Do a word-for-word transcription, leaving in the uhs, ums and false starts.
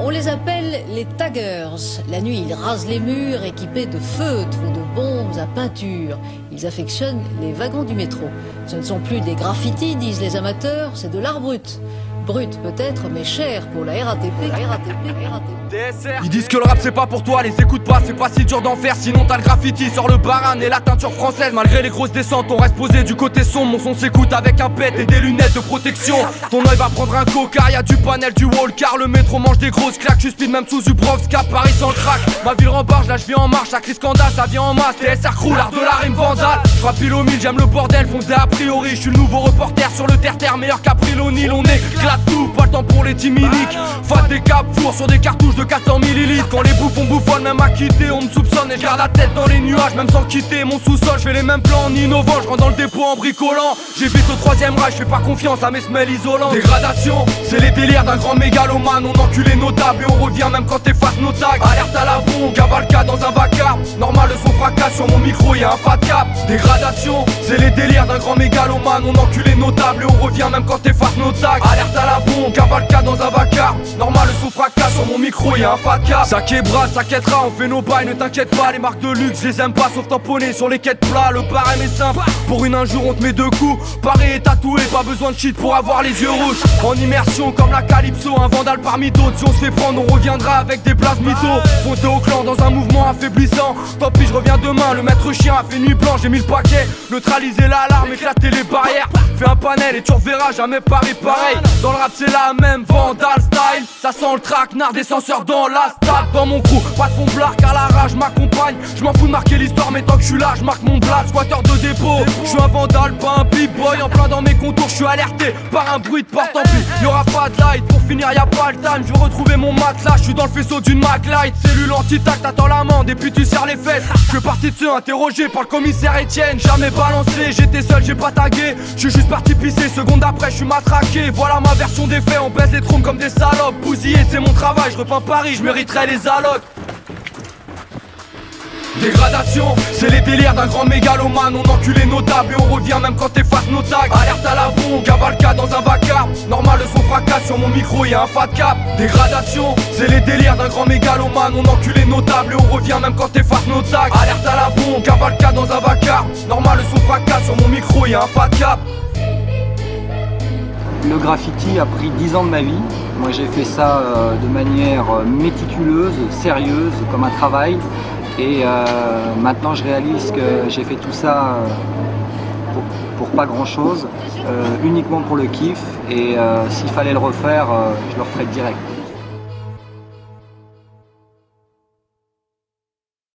On les appelle les taggers. La nuit, ils rasent les murs équipés de feutres ou de bombes à peinture. Ils affectionnent les wagons du métro. Ce ne sont plus des graffitis, disent les amateurs, c'est de l'art brut. Brut peut-être, mais cher pour la R A T P. R A T P, R A T P. Ils disent que le rap c'est pas pour toi, les écoute pas, c'est pas si dur d'en faire. Sinon t'as le graffiti sur le baran et la teinture française. Malgré les grosses descentes, on reste posé du côté sombre. Mon son s'écoute avec un pet et des lunettes de protection. Ton œil va prendre un coca, y'a du panel, du wall car le métro mange des grosses claques. Je speed même sous Zubrovska, Paris sans crack. Ma ville rembarge, là je vis en marche, ça crie scandale, ça vient en masse. T S R crew, l'art de la rime vandale. Frappe pile au mille, j'aime le bordel, foncé a priori. Je suis le nouveau reporter sur le terre-terre, meilleur qu'April O'Neil. On éclate tout, pas le temps pour les timiniques. Fat des caps, four sur des cartouches de quatre cents millilitres. Quand les bouffons bouffonne, même à quitter, on me soupçonne et je garde la tête dans les nuages. Même sans quitter mon sous-sol, je fais les mêmes plans en innovant. Je rentre dans le dépôt en bricolant. J'évite au troisième rage, je fais pas confiance à mes semelles isolantes. Dégradation, c'est les délires d'un grand mégalomane. On encule les notables et on revient même quand t'effaces nos tags. Alerte à la bombe, cavalcade dans un vacarme. Normal, le son fracasse sur mon micro, y'a un fat cap. Dégradation, c'est les délires d'un grand mégalomane. On encule les notables et on revient même quand t'effaces nos tags. Alerte à la bombe, cavalcade dans un vacarme. Normal, le son fracasse sur mon micro, y'a un fat cap. Ça québra, ça quêtera, on fait nos bails, ne t'inquiète pas. Les marques de luxe, je les aime pas sauf tamponner sur les quêtes plats. Le barème est simple, pour une injure on te met deux coups. Pareil et tatoué, pas besoin de cheat pour avoir les yeux rouges. En immersion comme la Calypso, un vandale parmi d'autres. Si on se fait prendre, on reviendra avec des places mythos. Fonté au clan dans un mouvement affaiblissant. Tant pis, je reviens demain, le maître chien a fait nuit blanche. J'ai mis le paquet, neutraliser l'alarme, éclater les barrières. Fais un panel et tu reverras jamais Paris pareil. Dans le rap c'est la même, vandal style. Ça sent le traquenard des censeurs dans la stade. Dans mon crew, pas de fond blar car la rage m'accompagne. Je m'en fous de marquer l'histoire mais tant que je suis là, je marque mon blast. Squatter de dépôt, je suis un vandal, pas un big-boy. En plein dans mes contours, je suis alerté par un bruit de porte en plus. Y'aura pas de light, pour finir y'a pas le time. Je veux retrouver mon matelas, je suis dans le faisceau d'une Mac Light. Cellule anti-tac, t'attends l'amende et puis tu serres les fesses. Je suis parti de ceux interrogés par le commissaire Etienne. Jamais balancé, j'étais seul, j'ai pas tagué. Je suis juste parti pisser, seconde après je suis matraqué. Voilà ma version des faits, on baisse les trompes comme des salopes. Bousiller c'est mon travail, je repeins Paris, je mériterais les allocs. Dégradation, c'est les délires d'un grand mégalomane. On encule les notables et on revient même quand t'effaces nos tags. Alerte à la bombe, cavalcade dans un vacarme. Normal, le son fracasse sur mon micro, y'a un fat cap. Dégradation, c'est les délires d'un grand mégalomane. On encule les notables et on revient même quand t'effaces nos tags. Alerte à la bombe, cavalcade dans un vacarme. Normal, le son fracasse sur mon micro, y'a un fat cap. Le graffiti a pris dix ans de ma vie. Moi j'ai fait ça euh, de manière méticuleuse, sérieuse, comme un travail. Et euh, maintenant je réalise que j'ai fait tout ça euh, pour, pour pas grand chose, euh, uniquement pour le kiff. Et euh, s'il fallait le refaire, euh, je le referais direct.